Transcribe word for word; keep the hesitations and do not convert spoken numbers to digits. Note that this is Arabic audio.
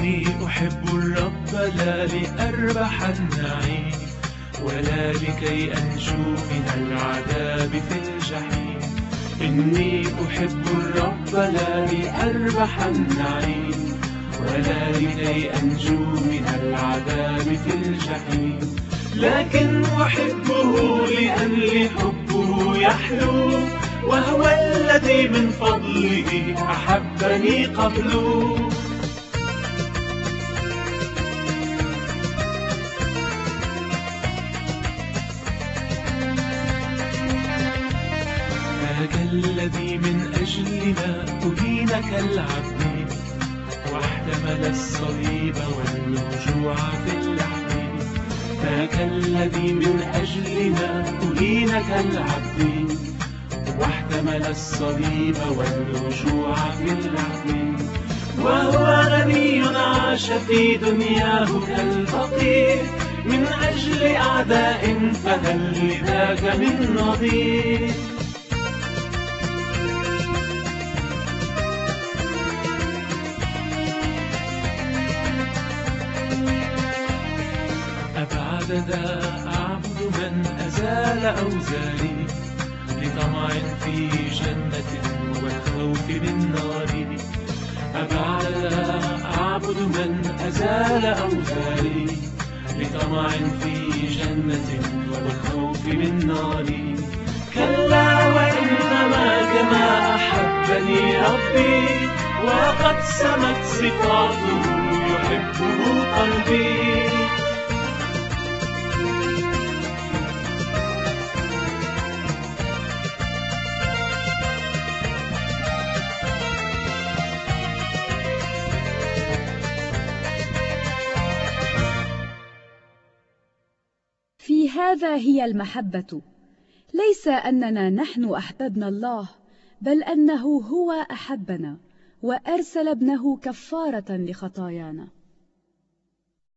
إني أحب الرب لا لأربح النعيم ولا لكي أنجو من العذاب في الجحيم. إني أحب الرب لا لأربح النعيم ولا لكي أنجو من العذاب في الجحيم، لكن أحبه لأن حبه يحلو، وهو الذي من فضله أحبني قبله. ذاك الذي من أجلنا أهين كالعبد واحتمل الصليب والوجوع في اللحم. ذاك الذي من أجلنا أهين كالعبد واحتمل الصليب والوجوع في اللحم. وهو غني عاش في دنياه كالفقير من أجل أعداء، فهل لذاك من نظير؟ أبعد ذا أعبد من أزال أوزاري لطمع في جنة والخوف من نار. أبعد ذا أعبد من أزال أوزاري لطمع في جنة والخوف من نار. كلا وإنما كما أحبني ربي وقد سمت صفاته يحبه قلبي. في هذا هي المحبة، ليس أننا نحن أحببنا الله، بل أنه هو أحبنا وأرسل ابنه كفارة لخطايانا.